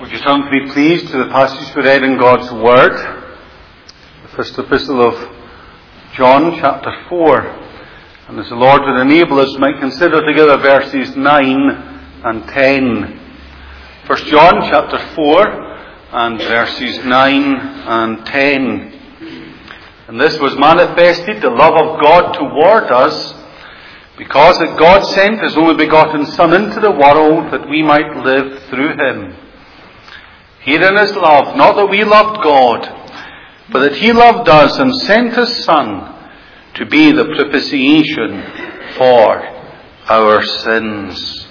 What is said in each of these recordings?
Would you turn to be pleased to the passage we read in God's Word, the first epistle of John, chapter 4. And as the Lord would enable us, we might consider together verses 9 and 10. 1 John, chapter 4, and verses 9 and 10. And this was manifested, the love of God toward us, because that God sent His only begotten Son into the world that we might live through Him. Herein is love, not that we loved God, but that He loved us and sent His Son to be the propitiation for our sins.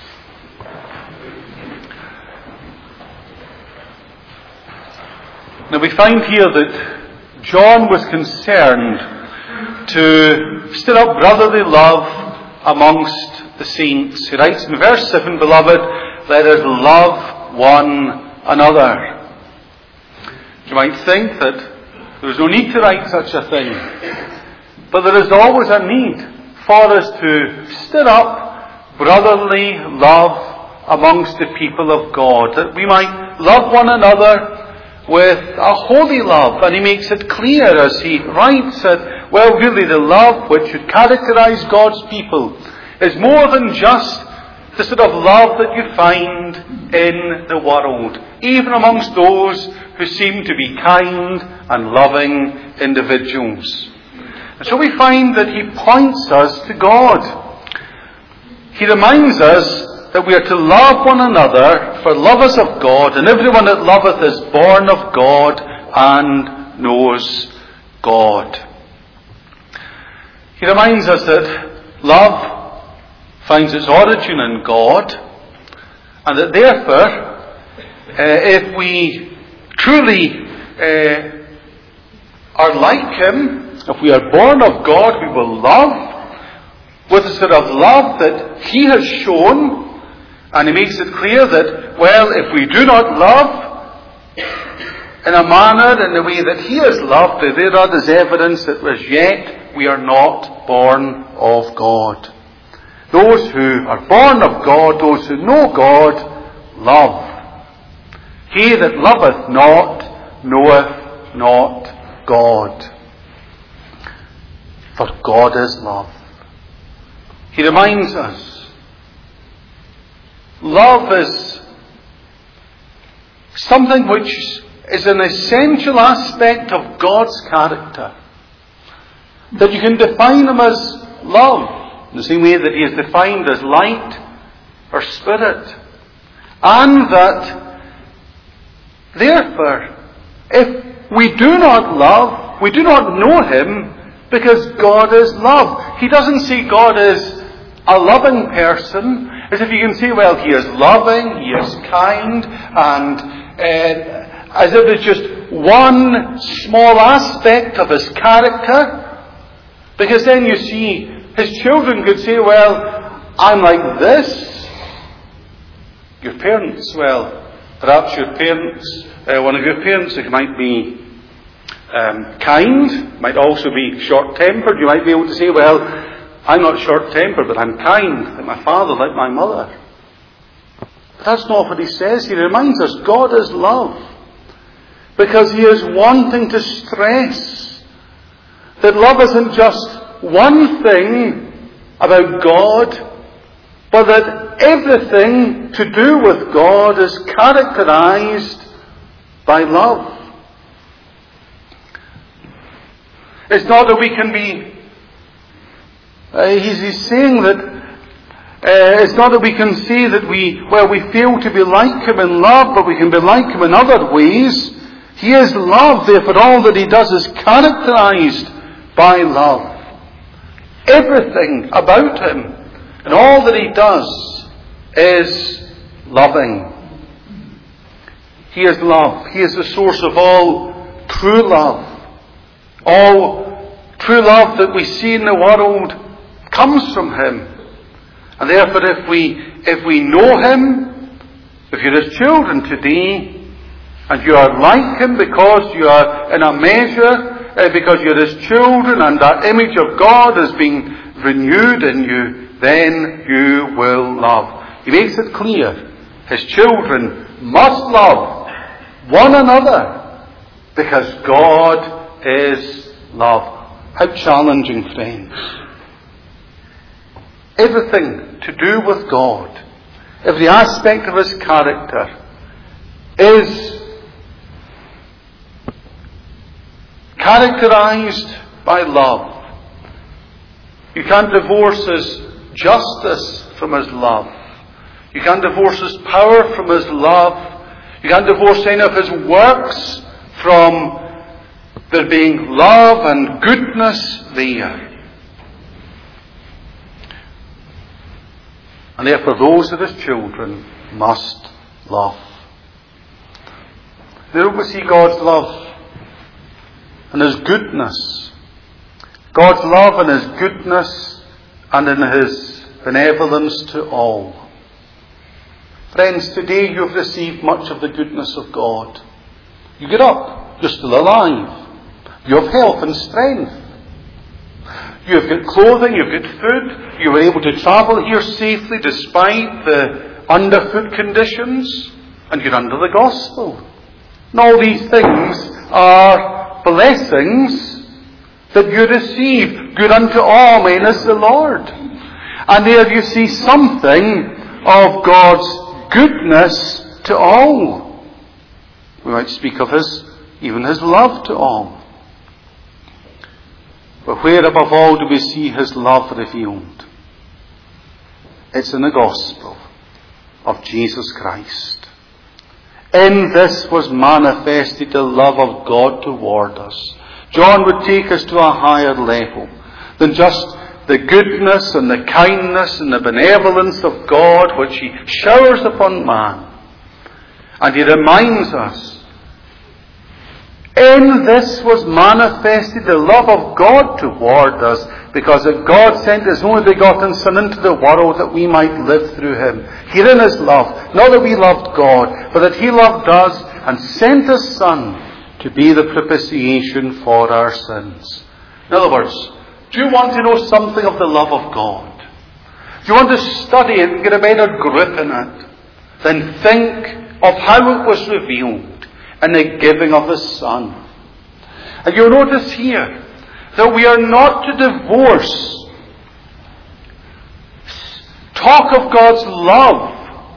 Now we find here that John was concerned to stir up brotherly love amongst the saints. He writes in verse 7, Beloved, let us love one another. You might think that there is no need to write such a thing, but there is always a need for us to stir up brotherly love amongst the people of God, that we might love one another with a holy love. And he makes it clear as he writes that, well, really the love which should characterize God's people is more than just the sort of love that you find in the world, even amongst those who seem to be kind and loving individuals. And so we find that he points us to God. He reminds us that we are to love one another, for love is of God, and everyone that loveth is born of God and knows God. He reminds us that love finds its origin in God, and that therefore, if we truly are like Him, if we are born of God, we will love with the sort of love that He has shown. And he makes it clear that, well, if we do not love in a manner, in the way that He has loved, thereof is evidence that as yet we are not born of God. Those who are born of God, those who know God, love. He that loveth not, knoweth not God. For God is love. He reminds us, love is something which is an essential aspect of God's character. That you can define Him as love, in the same way that He is defined as light or spirit. And that, therefore, if we do not love, we do not know Him, because God is love. He doesn't see God as a loving person, as if you can say, well, He is loving, He is kind, and as if it's just one small aspect of His character. Because then you see, His children could say, well, I'm like this. Your parents, well, perhaps your parents, one of your parents, it might be kind, might also be short-tempered. You might be able to say, well, I'm not short-tempered, but I'm kind, like my father, like my mother. But that's not what he says. He reminds us God is love. Because he is wanting to stress that love isn't just one thing about God, but that everything to do with God is characterized by love. It's not that we can be he's saying that it's not that we can say that we fail to be like Him in love, but we can be like Him in other ways. He is love, therefore all that He does is characterized by love. Everything about Him and all that He does is loving. He is love. He is the source of all true love. All true love that we see in the world comes from Him. And therefore if we know Him, if you're His children today, and you are like Him because you are in a measure, because you're His children and that image of God is being renewed in you, then you will love. He makes it clear. His children must love one another because God is love. How challenging, friends. Everything to do with God, every aspect of His character is characterized by love. You can't divorce His justice from His love. You can't divorce His power from His love. You can't divorce any of His works from there being love and goodness there. And therefore those of His children must love. There we see God's love and His goodness. God's love and His goodness and in His benevolence to all. Friends, today you have received much of the goodness of God. You get up, you're still alive. You have health and strength. You have got clothing, you've got food. You were able to travel here safely despite the underfoot conditions. And you're under the gospel. And all these things are blessings that you receive. Good unto all men is the Lord. And there you see something of God's goodness to all. We might speak of even His love to all. But where above all do we see His love revealed? It's in the gospel of Jesus Christ. In this was manifested the love of God toward us. John would take us to a higher level than just the goodness and the kindness and the benevolence of God which He showers upon man. And he reminds us, in this was manifested the love of God toward us, because that God sent His only begotten Son into the world that we might live through Him. Herein is love. Not that we loved God, but that He loved us and sent His Son to be the propitiation for our sins. In other words, do you want to know something of the love of God? Do you want to study it and get a better grip in it? Then think of how it was revealed in the giving of His Son. And you'll notice here that we are not to divorce talk of God's love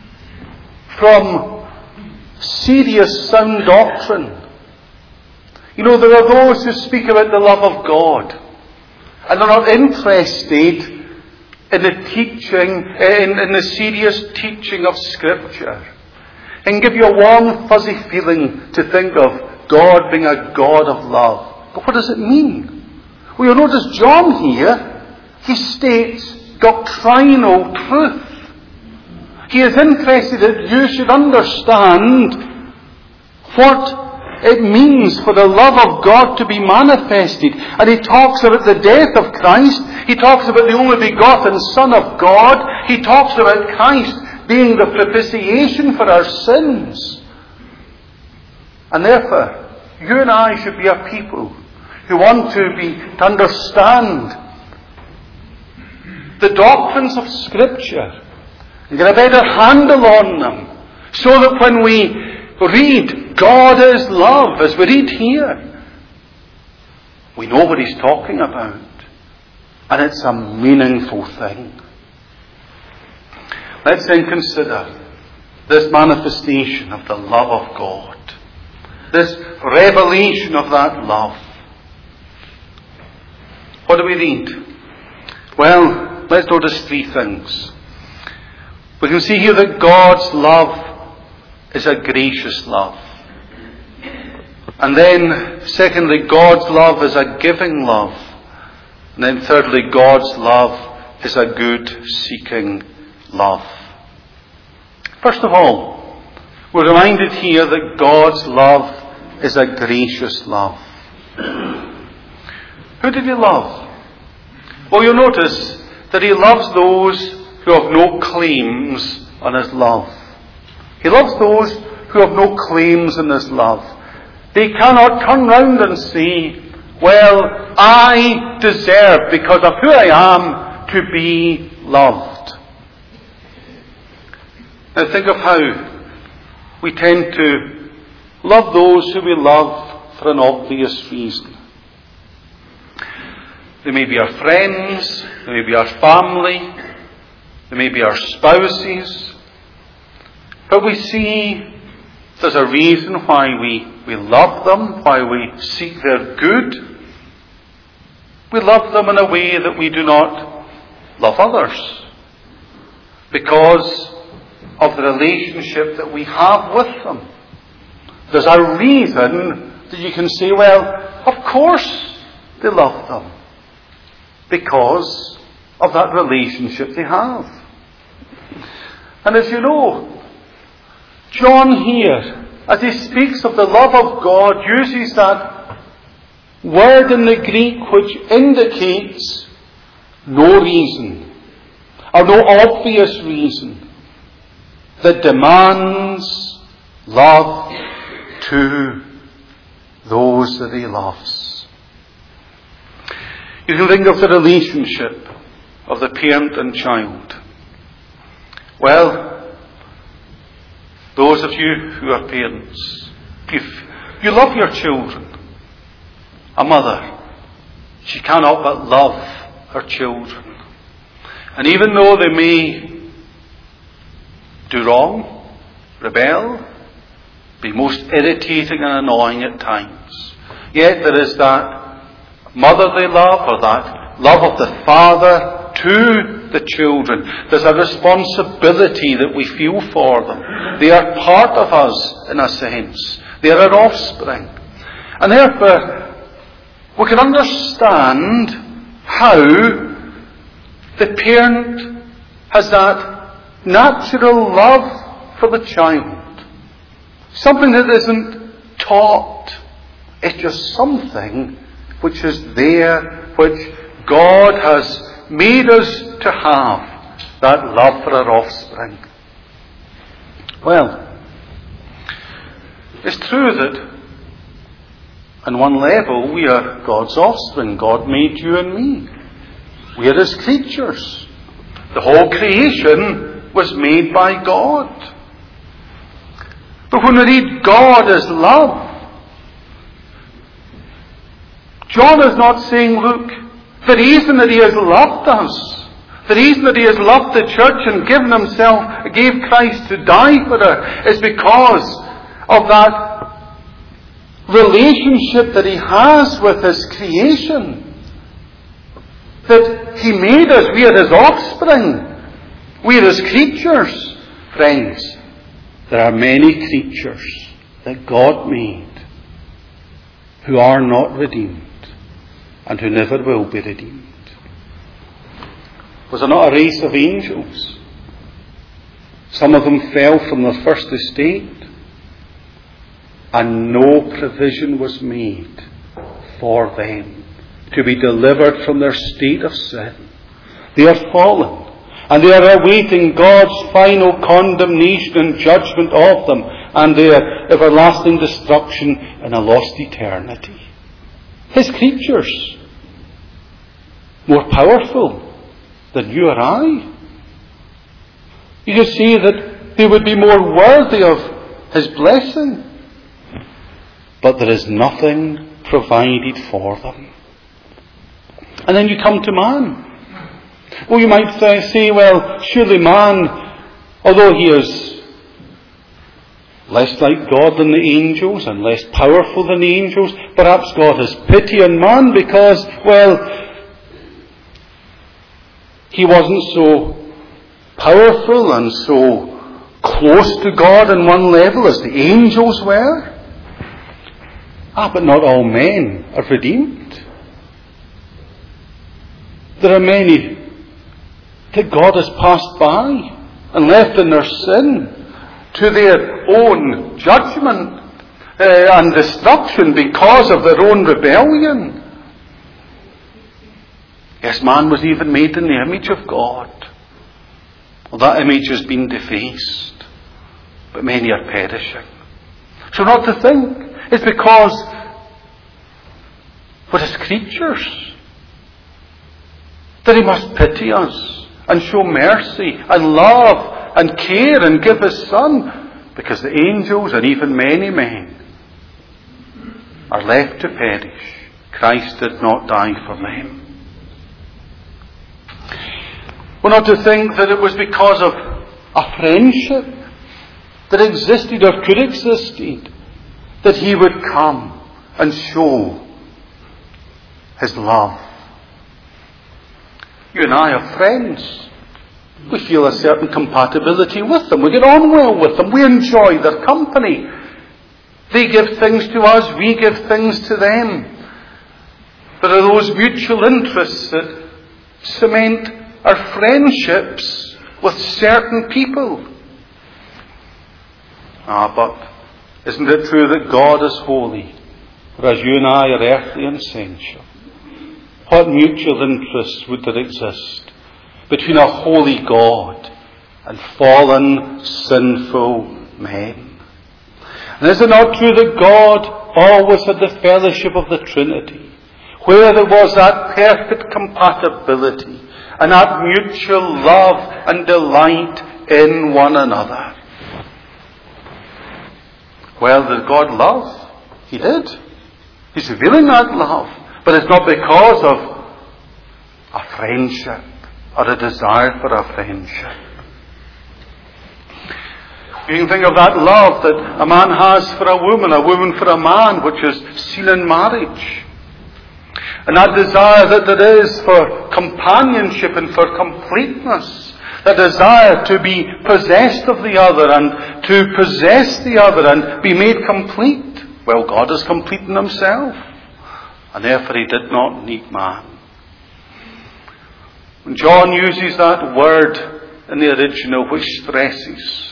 from serious sound doctrine. You know, there are those who speak about the love of God and are not interested in the teaching, in the serious teaching of Scripture. And give you a warm, fuzzy feeling to think of God being a God of love. But what does it mean? Well, you'll notice John here, he states doctrinal truth. He is interested that you should understand what it means for the love of God to be manifested. And he talks about the death of Christ. He talks about the only begotten Son of God. He talks about Christ being the propitiation for our sins. And therefore, you and I should be a people who want to understand the doctrines of Scripture and get a better handle on them, so that when we read God is love, as we read here, we know what He's talking about, and it's a meaningful thing. Let's then consider this manifestation of the love of God. This revelation of that love. What do we read? Well, let's notice three things. We can see here that God's love is a gracious love. And then, secondly, God's love is a giving love. And then thirdly, God's love is a good-seeking love. First of all, we're reminded here that God's love is a gracious love. Who did He love? Well, you'll notice that He loves those who have no claims on His love. He loves those who have no claims on His love. They cannot turn round and say, well, I deserve, because of who I am, to be loved. Now think of how we tend to love those who we love for an obvious reason. They may be our friends, they may be our family, they may be our spouses, but we see there's a reason why we love them, why we seek their good. We love them in a way that we do not love others, because of the relationship that we have with them. There's a reason that you can say, well, of course they love them, because of that relationship they have. And as you know, John here, as he speaks of the love of God, uses that word in the Greek which indicates no reason, or no obvious reason, that demands love to those that he loves. You can think of the relationship of the parent and child. Well, those of you who are parents, you love your children. A mother, she cannot but love her children. And even though they may do wrong, rebel, be most irritating and annoying at times, yet there is that motherly love, or that love of the father to the children. There's a responsibility that we feel for them. They are part of us in a sense. They are our offspring. And therefore, we can understand how the parent has that natural love for the child. Something that isn't taught. It's just something which is there, which God has made us to have, that love for our offspring. Well, it's true that on one level we are God's offspring. God made you and me. We are His creatures. The whole creation was made by God. But when we read God as love, John is not saying, look, the reason that He has loved us, the reason that He has loved the church and gave Christ to die for her, is because of that relationship that He has with His creation. That He made us, we are His offspring, we are His creatures. Friends, there are many creatures that God made who are not redeemed and who never will be redeemed. Was there not a race of angels? Some of them fell from their first estate, and no provision was made for them to be delivered from their state of sin. They are fallen, and they are awaiting God's final condemnation and judgment of them, and their everlasting destruction in a lost eternity. His creatures, more powerful than you or I. You could see that they would be more worthy of His blessing. But there is nothing provided for them. And then you come to man. Well, you might say, well, surely man, although he is less like God than the angels and less powerful than the angels, perhaps God has pity on man because, well, he wasn't so powerful and so close to God on one level as the angels were. But not all men are redeemed. There are many that God has passed by and left in their sin to their own judgment and destruction because of their own rebellion. Yes, man was even made in the image of God. Well, that image has been defaced, but many are perishing. So not to think it's because we're His creatures that He must pity us and show mercy and love and care and give His Son, because the angels and even many men are left to perish. Christ did not die for them. We're not to think that it was because of a friendship that existed or could exist that he would come and show his love. You and I are friends. We feel a certain compatibility with them. We get on well with them. We enjoy their company. They give things to us. We give things to them. There are those mutual interests that cement our friendships with certain people. But isn't it true that God is holy, whereas you and I are earthly and sensual? What mutual interests would there exist between a holy God and fallen, sinful men? And is it not true that God always had the fellowship of the Trinity, where there was that perfect compatibility and that mutual love and delight in one another? Well, did God love? He did. He's revealing that love. But it's not because of a friendship or a desire for a friendship. You can think of that love that a man has for a woman for a man, which is seen in marriage. And that desire that there is for companionship and for completeness. The desire to be possessed of the other and to possess the other and be made complete. Well, God is complete in himself. And therefore he did not need man. When John uses that word in the original, which stresses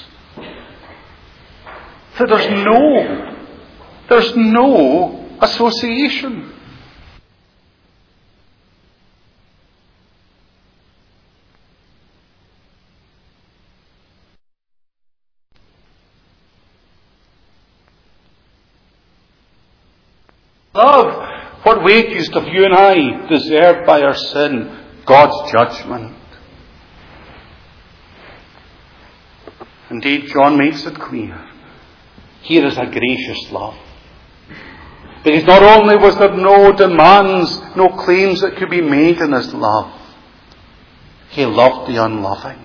that there's no association. Love, what wages have you and I deserved by our sin? God's judgment. Indeed, John makes it clear. Here is a gracious love. Because not only was there no demands, no claims that could be made in his love, he loved the unloving.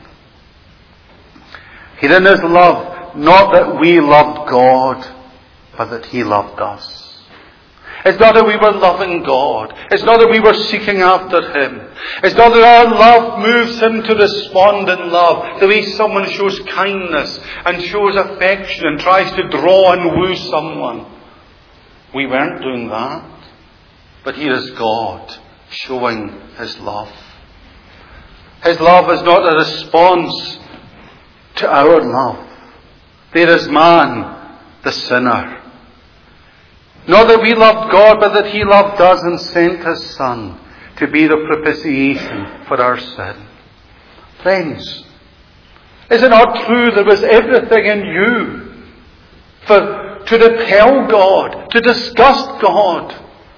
Here in his love, not that we loved God, but that he loved us. It's not that we were loving God. It's not that we were seeking after him. It's not that our love moves him to respond in love. The way someone shows kindness and shows affection and tries to draw and woo someone. We weren't doing that. But here is God showing his love. His love is not a response to our love. There is man, the sinner. Not that we loved God, but that he loved us and sent his Son to be the propitiation for our sin. Friends, is it not true there was everything in you to repel God, to disgust God?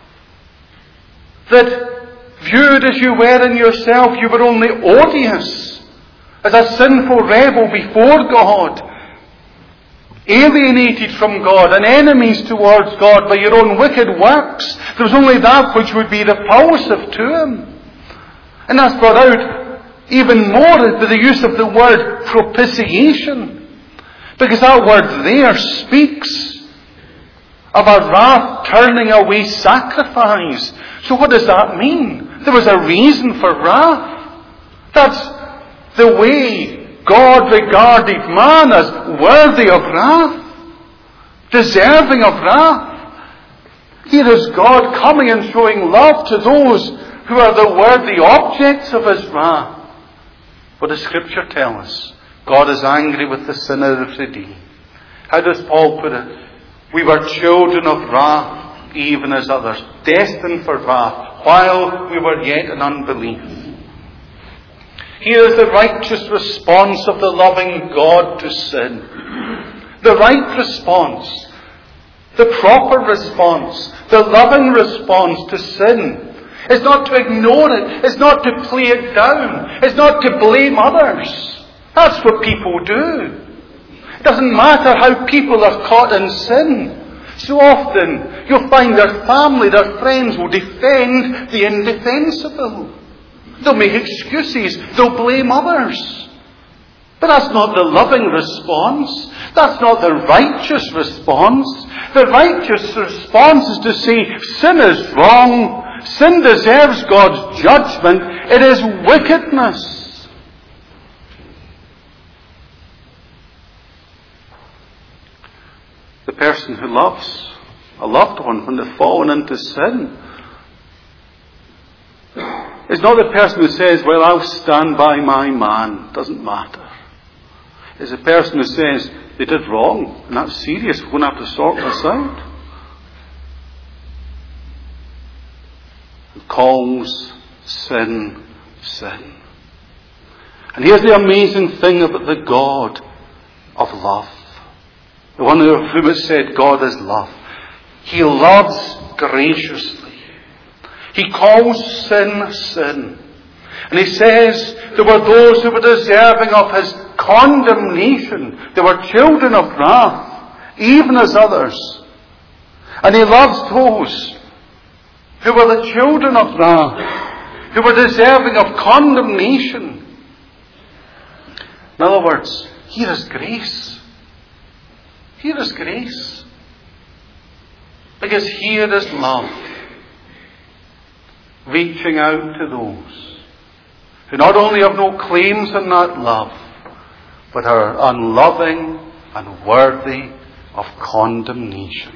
That viewed as you were in yourself, you were only odious as a sinful rebel before God, alienated from God and enemies towards God by your own wicked works. There was only that which would be repulsive to him. And that's brought out even more by the use of the word propitiation. Because that word there speaks of a wrath turning away sacrifice. So what does that mean? There was a reason for wrath. That's the way God regarded man as worthy of wrath, deserving of wrath. Here is God coming and showing love to those who are the worthy objects of his wrath. What does Scripture tell us? God is angry with the sinner of the day. How does Paul put it? We were children of wrath, even as others, destined for wrath, while we were yet in unbelief. Here is the righteous response of the loving God to sin. The right response. The proper response. The loving response to sin. It's not to ignore it. It's not to play it down. It's not to blame others. That's what people do. It doesn't matter how people are caught in sin. So often you'll find their family, their friends will defend the indefensible. They'll make excuses. They'll blame others. But that's not the loving response. That's not the righteous response. The righteous response is to say, sin is wrong. Sin deserves God's judgment. It is wickedness. The person who loves a loved one when they've fallen into sin is not the person who says, well, I'll stand by my man. Doesn't matter. It's the person who says, they did wrong, and that's serious. We're going to have to sort this out. Who calls sin, sin. And here's the amazing thing about the God of love. The one of whom it said God is love. He loves graciously. He calls sin, sin. And he says there were those who were deserving of his condemnation. They were children of wrath, even as others. And he loves those who were the children of wrath, who were deserving of condemnation. In other words, here is grace. Here is grace. Because here is love, reaching out to those who not only have no claims on that love, but are unloving and worthy of condemnation.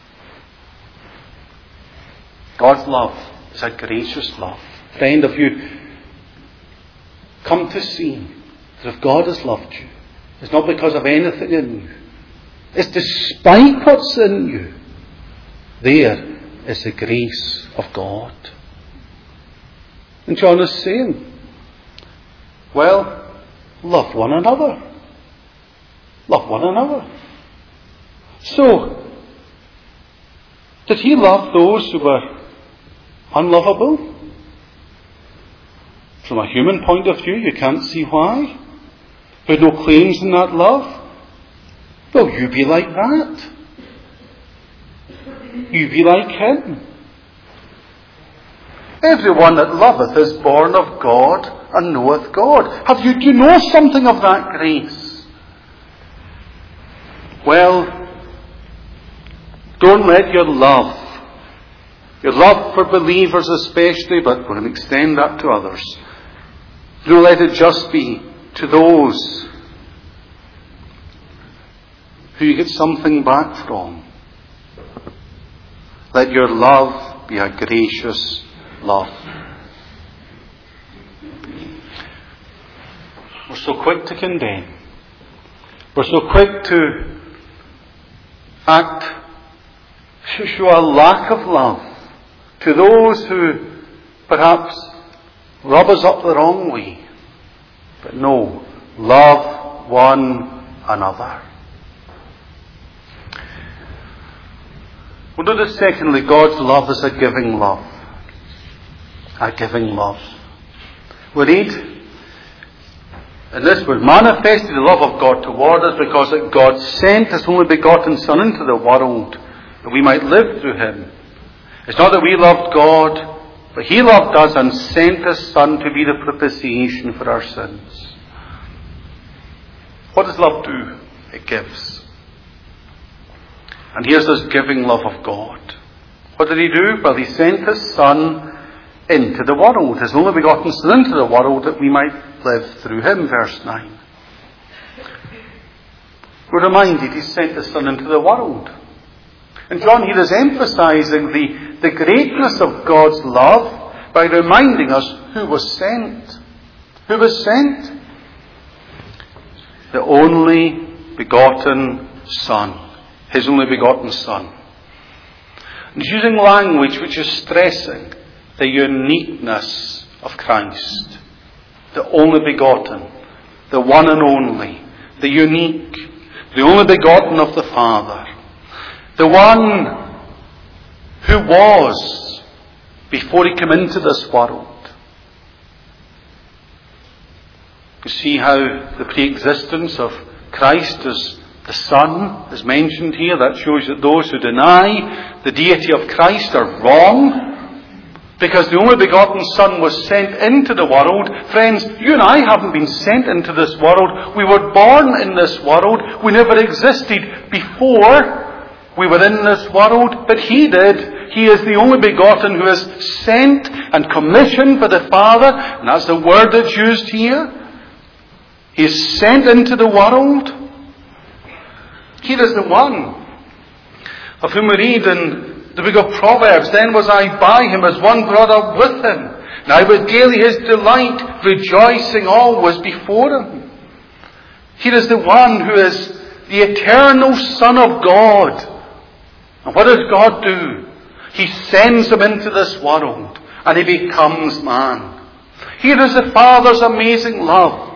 God's love is a gracious love. Friend, if you come to see that if God has loved you, it's not because of anything in you. It's despite what's in you. There is the grace of God. And John is saying, well, love one another. Love one another. So, did he love those who were unlovable? From a human point of view, you can't see why. Who had no claims in that love? Well, you be like that. You be like him. Everyone that loveth is born of God and knoweth God. Do you know something of that grace? Well, don't let your love for believers especially, but we're going to extend that to others, don't let it just be to those who you get something back from. Let your love be a gracious love. We're so quick to condemn. We're so quick to show a lack of love to those who perhaps rub us up the wrong way. But no, love one another. We'll notice secondly, God's love is a giving love. A giving love. We read, and this was manifested the love of God toward us because that God sent His only begotten Son into the world that we might live through Him. It's not that we loved God, but He loved us and sent His Son to be the propitiation for our sins. What does love do? It gives. And here's this giving love of God. What did He do? Well, He sent His Son into the world, His only begotten Son into the world that we might live through Him, verse 9. We're reminded He sent His Son into the world. And John here is emphasizing the greatness of God's love by reminding us who was sent. Who was sent? The only begotten Son. His only begotten Son. And using language which is stressing the uniqueness of Christ. The only begotten. The one and only. The unique. The only begotten of the Father. The one who was before He came into this world. You see how the pre-existence of Christ is The Son is mentioned here. That shows that those who deny the deity of Christ are wrong, because the only begotten Son was sent into the world. Friends, you and I haven't been sent into this world. We were born in this world. We never existed before we were in this world, but He did. He is the only begotten who is sent and commissioned by the Father, and that's the word that's used here. He is sent into the world. Here is the one of whom we read in the book of Proverbs, "Then was I by him as one brought up with him, and I was daily his delight, rejoicing always before him." Here is the one who is the eternal Son of God. And what does God do? He sends him into this world, and he becomes man. Here is the Father's amazing love,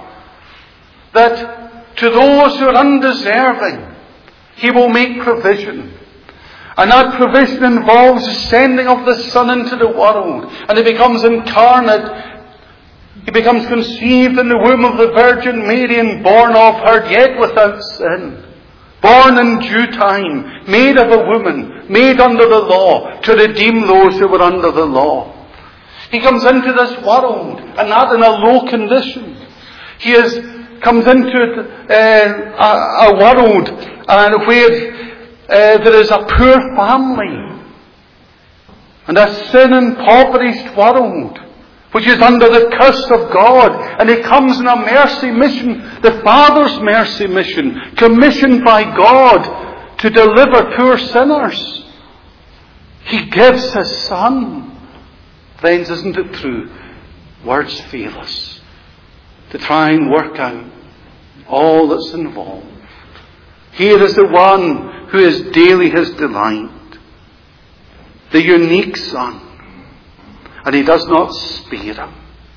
that to those who are undeserving, He will make provision. And that provision involves the sending of the Son into the world. And He becomes incarnate. He becomes conceived in the womb of the Virgin Mary and born of her, yet without sin. Born in due time, made of a woman, made under the law, to redeem those who were under the law. He comes into this world, and not in a low condition. He comes into a world where there is a poor family, and a sin-impoverished world, which is under the curse of God. And He comes in a mercy mission, the Father's mercy mission, commissioned by God to deliver poor sinners. He gives His Son. Friends, isn't it true? Words fail us to try and work out all that's involved. Here is the one who is daily His delight, the unique Son. And He does not spare him,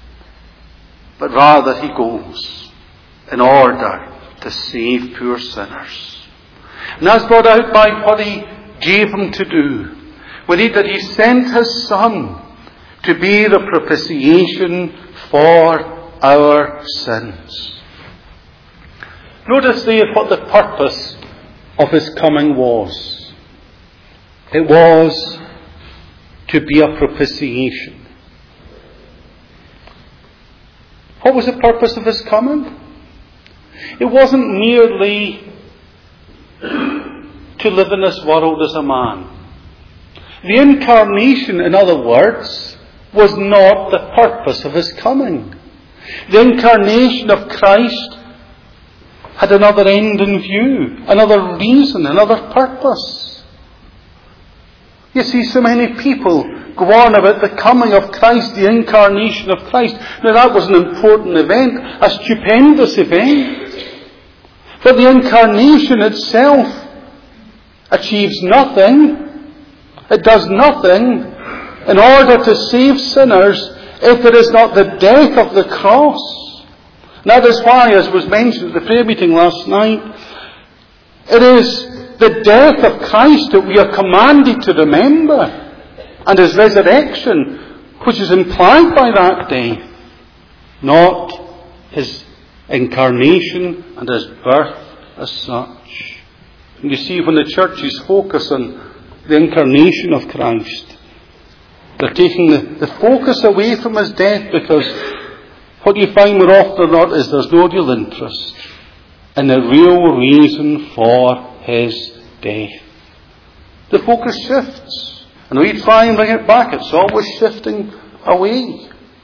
but rather He goes in order to save poor sinners. And that's brought out by what He gave Him to do. We read that He sent His Son to be the propitiation for our sins. Notice there what the purpose of His coming was. It was to be a propitiation. What was the purpose of His coming? It wasn't merely to live in this world as a man. The incarnation, in other words, was not the purpose of His coming. The incarnation of Christ had another end in view, another reason, another purpose. You see, so many people go on about the coming of Christ, the incarnation of Christ. Now that was an important event, a stupendous event. But the incarnation itself achieves nothing. It does nothing in order to save sinners if it is not the death of the cross. And that is why, as was mentioned at the prayer meeting last night, it is the death of Christ that we are commanded to remember, and His resurrection, which is implied by that death, not His incarnation and His birth as such. And you see, when the churches focus on the incarnation of Christ, they're taking the focus away from His death, because what you find more often than not is there's no real interest in the real reason for His death. The focus shifts, and we try and bring it back. It's always shifting away.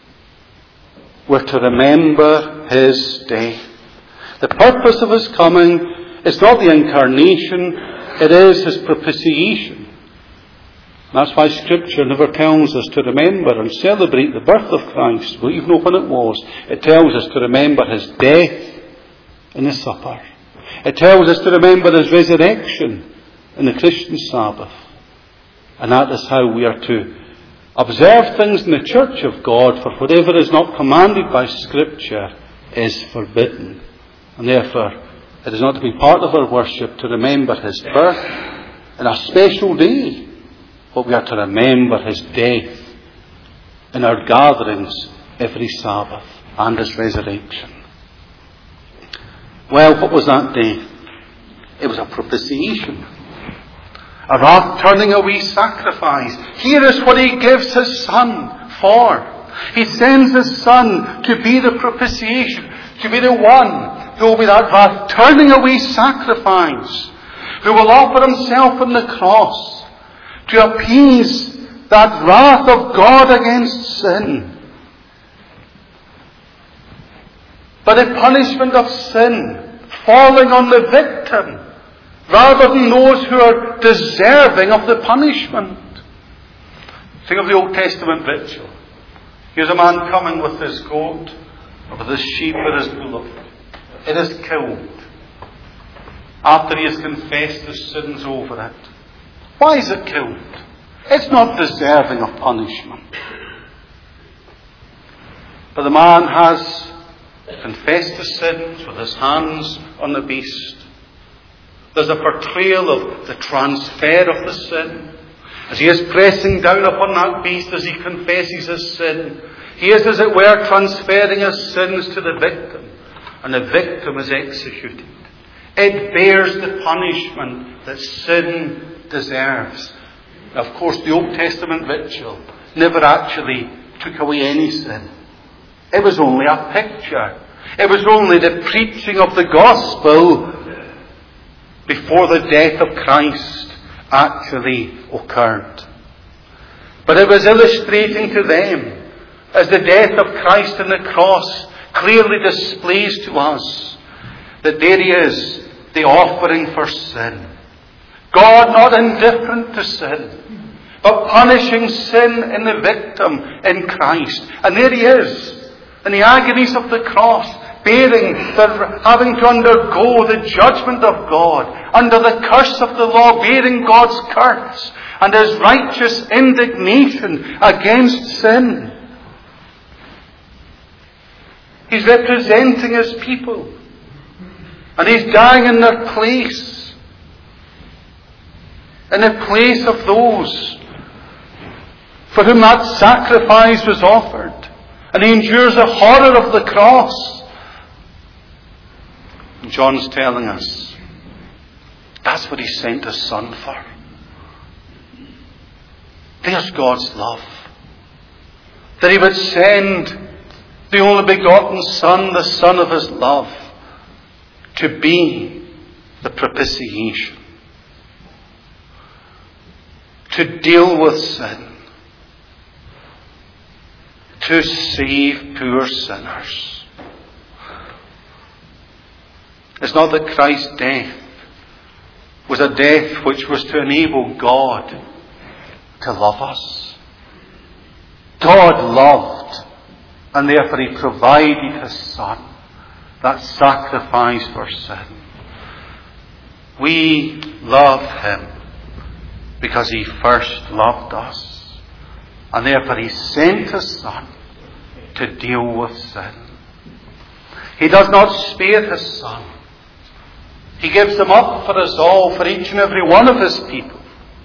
We're to remember His death. The purpose of His coming is not the incarnation, it is His propitiation. That's why Scripture never tells us to remember and celebrate the birth of Christ. We even know when it was. It tells us to remember His death in the supper. It tells us to remember His resurrection in the Christian Sabbath. And that is how we are to observe things in the church of God, for whatever is not commanded by Scripture is forbidden. And therefore, it is not to be part of our worship to remember His birth in a special day, but we are to remember His death in our gatherings every Sabbath, and His resurrection. Well, what was that death? It was a propitiation. A wrath turning away sacrifice. Here is what he gives his Son for. He sends his Son to be the propitiation, to be the one who will be that wrath turning away sacrifice, who will offer himself on the cross to appease that wrath of God against sin. But the punishment of sin falling on the victim rather than those who are deserving of the punishment. Think of the Old Testament ritual. Here's a man coming with his goat, or with his sheep, or his bullock. It is killed after he has confessed his sins over it. Why is it killed? It's not deserving of punishment. But the man has confessed his sins with his hands on the beast. There's a portrayal of the transfer of the sin. As he is pressing down upon that beast, as he confesses his sin, he is, as it were, transferring his sins to the victim. And the victim is executed. It bears the punishment that sin deserves. Of course, the Old Testament ritual never actually took away any sin. It was only a picture. It was only the preaching of the gospel before the death of Christ actually occurred. But it was illustrating to them, as the death of Christ on the cross clearly displays to us, that there he is, the offering for sin. God not indifferent to sin, but punishing sin in the victim in Christ. And there he is, in the agonies of the cross, having to undergo the judgment of God, under the curse of the law, bearing God's curse, and his righteous indignation against sin. He's representing his people, and he's dying in their place, in the place of those for whom that sacrifice was offered. And he endures the horror of the cross. And John's telling us that's what he sent his Son for. There's God's love. That he would send the only begotten Son, the Son of his love, to be the propitiation, to deal with sin, to save poor sinners. It's not that Christ's death was a death which was to enable God to love us. God loved, and therefore he provided his Son, that sacrifice for sin. We love him because he first loved us, and therefore he sent his Son to deal with sin. He does not spare his Son. He gives them up for us all, for each and every one of his people.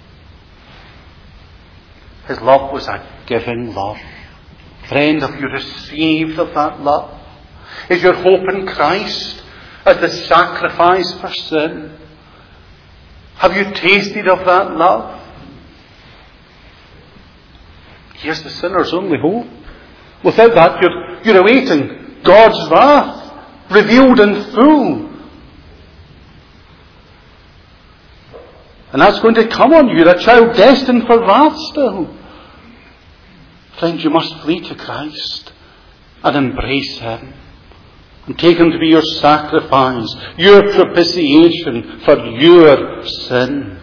His love was a giving love. Friend, have you received of that love? Is your hope in Christ as the sacrifice for sin? Have you tasted of that love? Here's the sinner's only hope. Without that, you're awaiting God's wrath, revealed in full. And that's going to come on you. You're a child destined for wrath still. Friends, you must flee to Christ and embrace him and take him to be your sacrifice, your propitiation for your sin.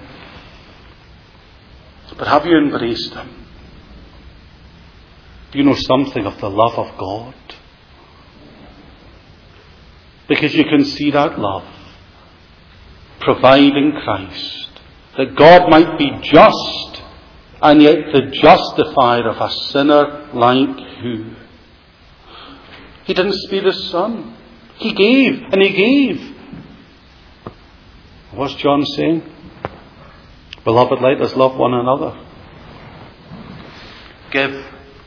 But have you embraced him? Do you know something of the love of God? Because you can see that love providing Christ, that God might be just and yet the justifier of a sinner like you. He didn't spare his Son. He gave, and he gave. What's John saying? Beloved, let us love one another. Give.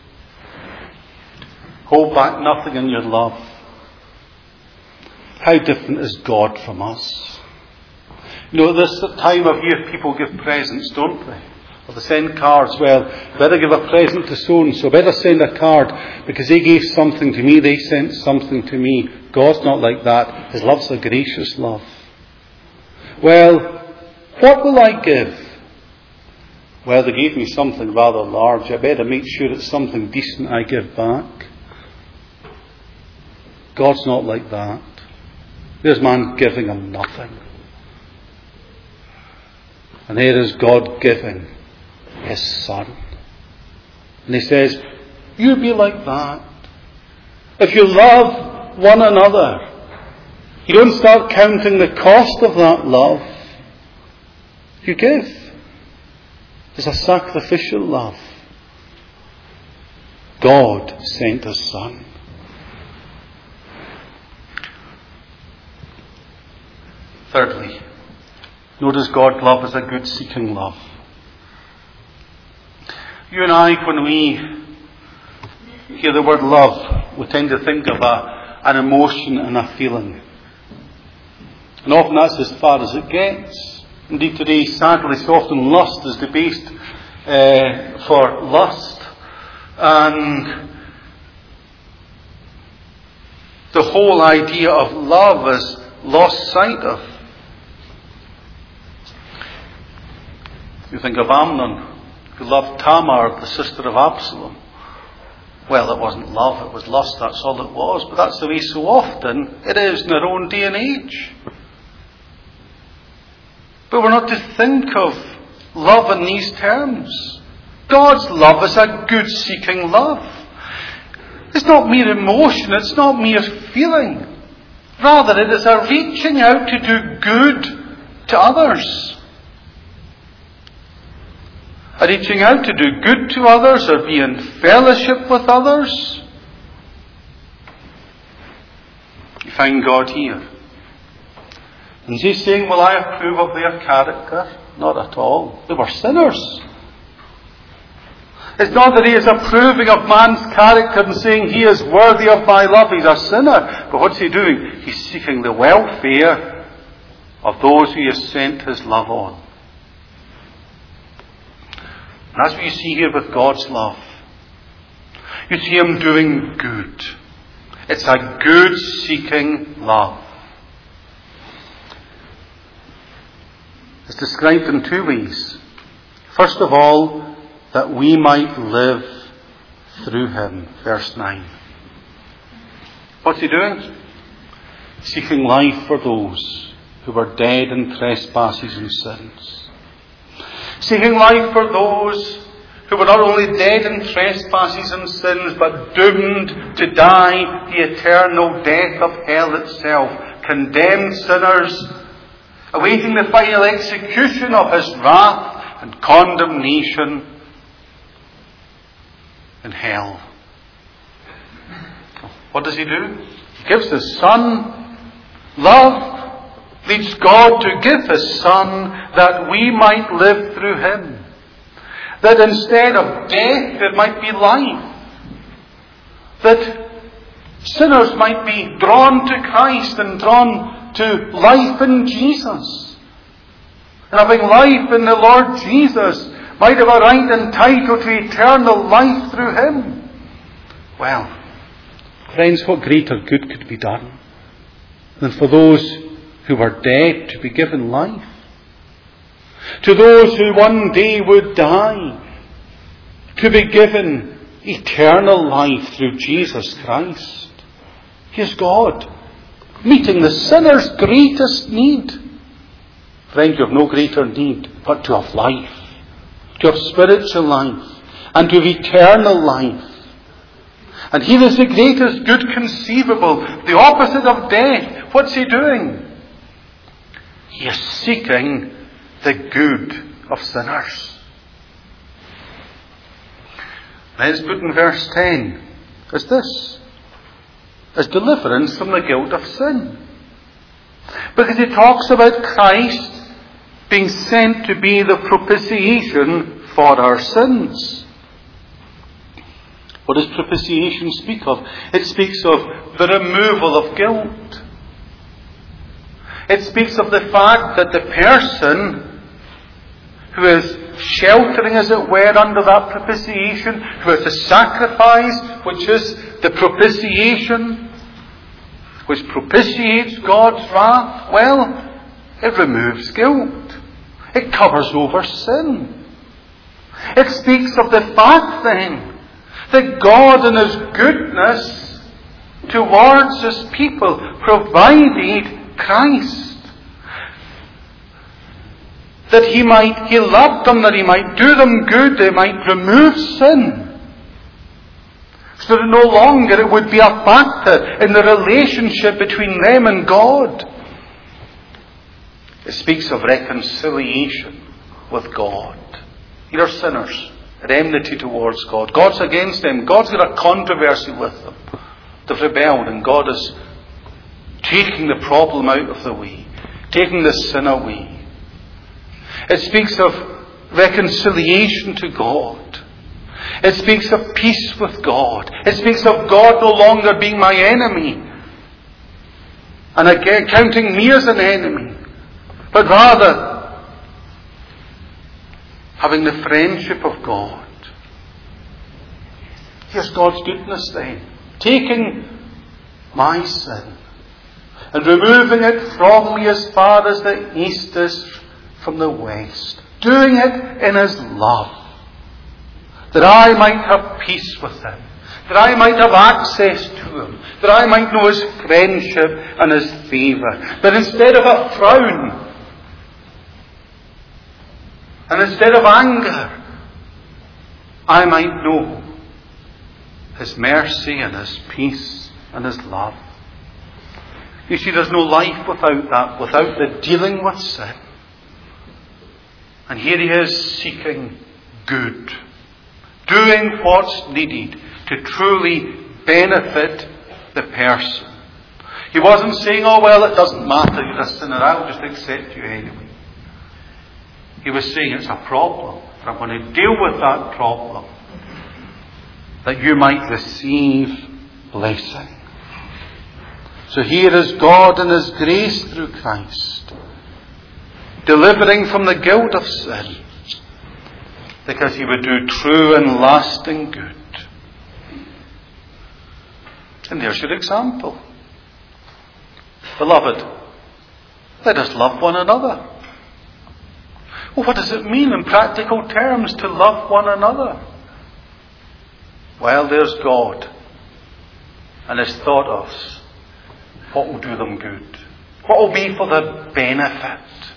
Hold back nothing in your love. How different is God from us? You know, this time of year people give presents, don't they? Or they send cards. Well, better give a present to so-and-so. Better send a card because they gave something to me. They sent something to me. God's not like that. His love's a gracious love. Well, what will I give? Well, they gave me something rather large. I better make sure it's something decent I give back. God's not like that. There's man giving him nothing. And here is God giving His Son. And He says, you be like that. If you love one another, you don't start counting the cost of that love. You give. It's a sacrificial love. God sent His Son. Thirdly, notice God's love is a good seeking love. You and I, when we hear the word love, we tend to think of an emotion and a feeling. And often that's as far as it gets. Indeed today, sadly, so often lust is debased for lust. And the whole idea of love is lost sight of. You think of Amnon, who loved Tamar, the sister of Absalom. Well, it wasn't love, it was lust, that's all it was. But that's the way so often it is in our own day and age. But we're not to think of love in these terms. God's love is a good-seeking love. It's not mere emotion, it's not mere feeling. Rather, it is a reaching out to do good to others. A reaching out to do good to others or be in fellowship with others. You find God here. And is He saying, will I approve of their character? Not at all. They were sinners. It's not that He is approving of man's character and saying he is worthy of my love. He's a sinner. But what's He doing? He's seeking the welfare of those who He has sent His love on. And that's what you see here with God's love. You see Him doing good. It's a good-seeking love. It's described in two ways. First of all, that we might live through Him. Verse 9. What's He doing? Seeking life for those who were dead in trespasses and sins. Seeking life for those who were not only dead in trespasses and sins, but doomed to die the eternal death of hell itself. Condemned sinners, awaiting the final execution of His wrath and condemnation in hell. What does He do? He gives His Son. Love leads God to give His Son that we might live through Him. That instead of death there might be life. That sinners might be drawn to Christ and drawn to life in Jesus. And having life in the Lord Jesus might have a right and title to eternal life through Him. Well, friends, what greater good could be done than for those who were dead to be given life? To those who one day would die, to be given eternal life through Jesus Christ. Here's God meeting the sinner's greatest need. Friends, you have no greater need but to have life, to have spiritual life, and to have eternal life. And here is the greatest good conceivable, the opposite of death. What's He doing? He is seeking the good of sinners. Let's put in verse 10 is this: as deliverance from the guilt of sin. Because he talks about Christ being sent to be the propitiation for our sins. What does propitiation speak of? It speaks of the removal of guilt. It speaks of the fact that the person who is sheltering, as it were, under that propitiation, who is the sacrifice, which is the propitiation, which propitiates God's wrath, well, it removes guilt. It covers over sin. It speaks of the fact, then, that God in His goodness towards His people provided Christ. That He loved them, that He might do them good, they might remove sin. So that no longer it would be a factor in the relationship between them and God. It speaks of reconciliation with God. Here are sinners at enmity towards God. God's against them. God's got a controversy with them. They've rebelled, and God is taking the problem out of the way, taking the sin away. It speaks of reconciliation to God. It speaks of peace with God. It speaks of God no longer being my enemy and again counting me as an enemy, but rather having the friendship of God. Here's God's goodness then, taking my sin and removing it from me as far as the east is from the west, doing it in His love, that I might have peace with Him, that I might have access to Him, that I might know His friendship and His favour, that instead of a frown and instead of anger, I might know His mercy and His peace and His love. You see, there's no life without that, without the dealing with sin. And here He is seeking good, doing what's needed to truly benefit the person. He wasn't saying, oh well, it doesn't matter, you're a sinner, I'll just accept you anyway. He was saying it's a problem, and I'm going to deal with that problem, that you might receive blessing. So here is God in His grace through Christ, delivering from the guilt of sin, because He would do true and lasting good. And there's your example. Beloved, let us love one another. Well, what does it mean in practical terms to love one another? Well, there's God and His thought of us. What will do them good? What will be for their benefit?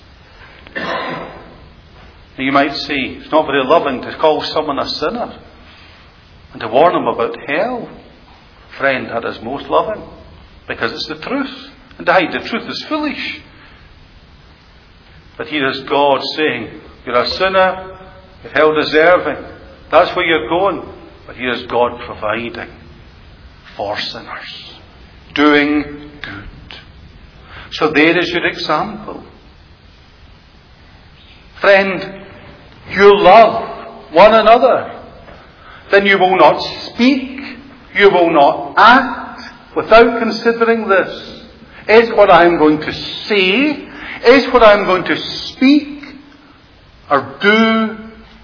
You might say, it's not very loving to call someone a sinner and to warn them about hell. Friend, that is most loving, because it's the truth. And to hide the truth is foolish. But here is God saying, you're a sinner, you're hell deserving. That's where you're going. But here is God providing for sinners, doing good. So there is your example. Friend, you love one another, then you will not speak, you will not act without considering this. Is what I'm going to say, is what I'm going to speak or do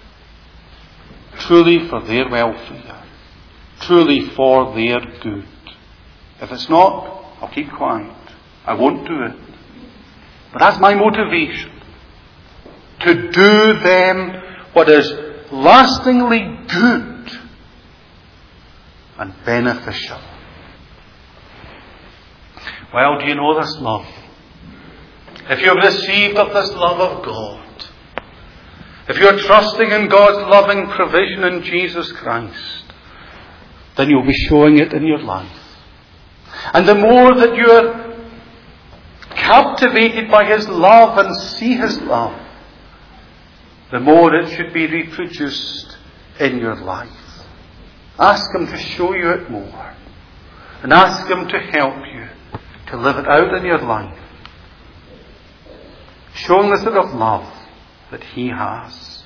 truly for their welfare, truly for their good? If it's not, I'll keep quiet. I won't do it. But that's my motivation. To do them what is lastingly good and beneficial. Well, do you know this love? If you have received of this love of God, if you are trusting in God's loving provision in Jesus Christ, then you'll be showing it in your life. And the more that you are captivated by His love and see His love, the more it should be reproduced in your life. Ask Him to show you it more. And ask Him to help you to live it out in your life. Showing the sort of love that He has.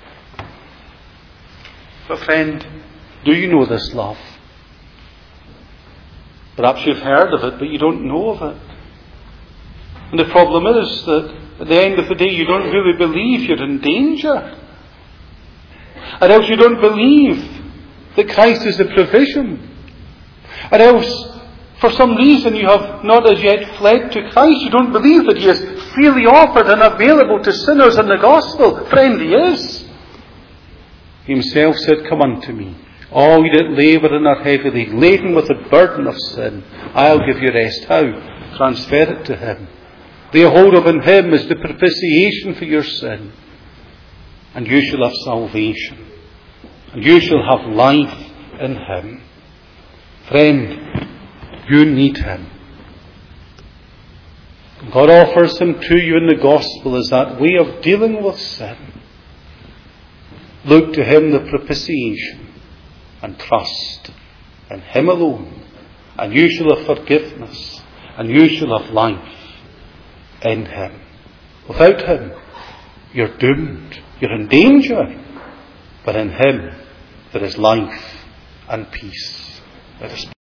But friend, do you know this love? Perhaps you've heard of it, but you don't know of it. And the problem is that at the end of the day you don't really believe you're in danger. Or else you don't believe that Christ is the provision. Or else, for some reason, you have not as yet fled to Christ. You don't believe that He is freely offered and available to sinners in the gospel. Friend, He is. He Himself said, "Come unto me, all ye that labour and are heavily laden with the burden of sin. I'll give you rest." How? Transfer it to Him. Lay hold upon Him as the propitiation for your sin. And you shall have salvation. And you shall have life in Him. Friend, you need Him. God offers Him to you in the gospel as that way of dealing with sin. Look to Him, the propitiation, and trust in Him alone. And you shall have forgiveness. And you shall have life in Him. Without Him, you're doomed. You're in danger. But in Him, there is life and peace. Let us